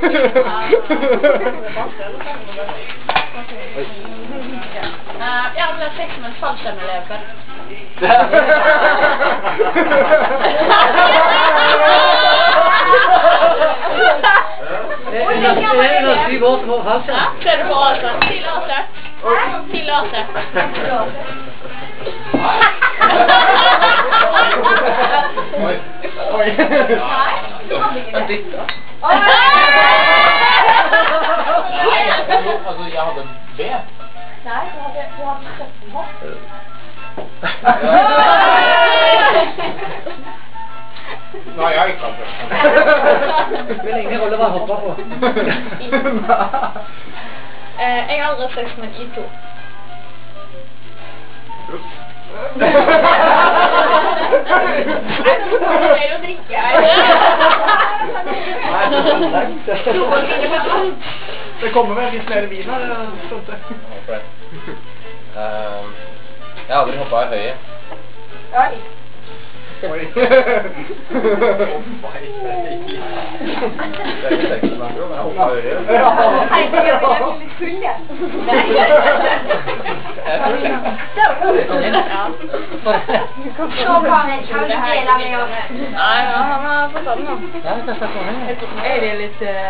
Jeg hadde sex med en fallskjermløper. Under 7 år på fallskjerm. Ser du på laser? Si laser. Si laser. Oi. Den dytta. Nei, altså jeg hadde B. Nei, du hadde 17 hopp. Nei, jeg ikke hadde. Det spiller ingen rolle hva jeg hopper på. Jeg har aldri sex med en I2. Nei, så får du mer å drikke her. Det kommer vel litt mer vin her, skjønte jeg. Jeg har aldri hoppet i høye. Oi. Oi. Det er ikke sex med meg, men jeg hoppet i høye. Herregud, jeg blir litt full, jeg. Nei. Jeg tror det. Så kan jeg dele med oss. Nei, han har fortalt noe. Ja, vi kan snakke om det. Er det litt...